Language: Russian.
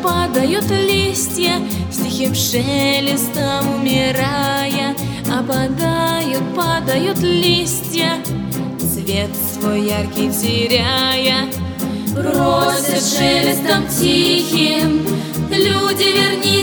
падают листья, с тихим шелестом умирая. Опадают, падают листья, цвет свой яркий теряя. Просят шелестом тихим: люди, верни